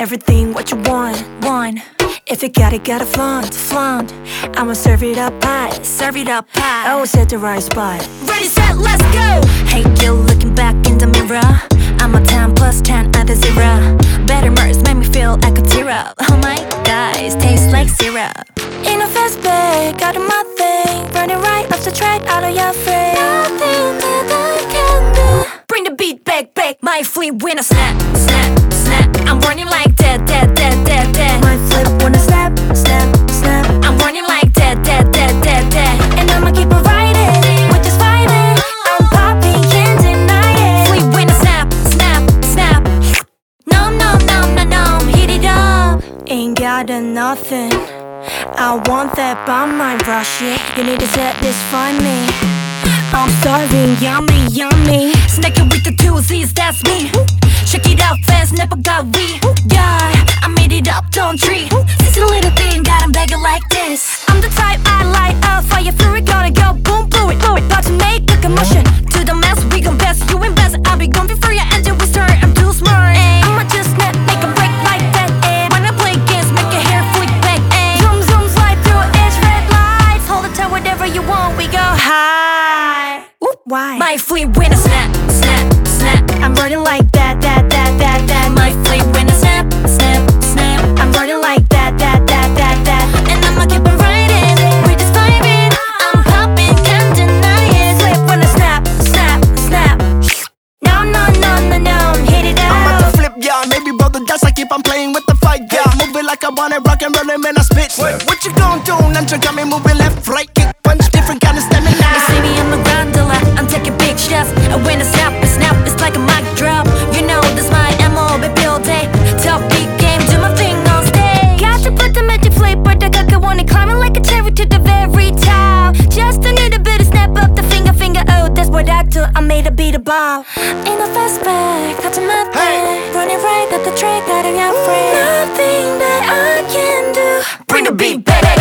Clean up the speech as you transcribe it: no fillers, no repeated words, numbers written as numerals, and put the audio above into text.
everything what you want. If you got it, gotta flaunt. I'ma serve it up high. I will set the right spot. Ready, set, let's go. Hey, you looking back in the mirror. I'm a 10 plus 10 at the 0. Better merch make me feel like a tear-up. Oh my God, it tastes like syrup. In a fast bag, got my thing. Running right off the track, out of your frame. Nothing that I can do. Bring the beat back. My flip when I snap. I'm running like that. My flip when I snap. I'm running like that. And I'ma keep it riding, we're just fighting. I'm popping, can't deny it. Flip when I snap. No, hit it up. Ain't got nothing. I want that by my rush, yeah. You need to satisfy me. I'm starving, yummy. Snacking with the two Z's, that's me. Check it out, fast, never got we. Yeah, I made it up, don't treat. This a little thing, got 'em begging like this. I'm the type I light up, fire fury, gonna go boom, blow it. About to make a commotion. To the mass, we gon' pass, you ain't best. I'll be gone before your engine will start. I'm too smart. I'ma just make a break like that. When I play games, make your hair flick back. Zoom, slide through edge, red lights. Hold the time, whatever you want, we go high. Why? My flip when I snap. I'm running like that. My flip when I snap. I'm running like that. And I'ma keep on riding, we're just vibing. I'm popping, can't deny it. Flip when I snap. No, hit it out. I'm about to flip, yeah, maybe brother dance. I keep on playing with the fight, yeah. Move it like I want it, rock and roll, man, I spit. What you gon' do? Nuncha got me moving left, right, kick, punch, different kind of stamina. You see me, I'm a gondola, I'm taking big shots. And when I snap, it's like a mic drop. You know this my MO, baby, all day. Top beat game, do my thing on stage. Got to put the magic flavor, the guy wanna climbing like a cherry to the very top. Just a little bit of snap up the finger, oh, that's what I do. I made a beat about. In a fast bag, got to my thing. Running right at the track, got a young friend. Nothing that I can do. Bring the beat back.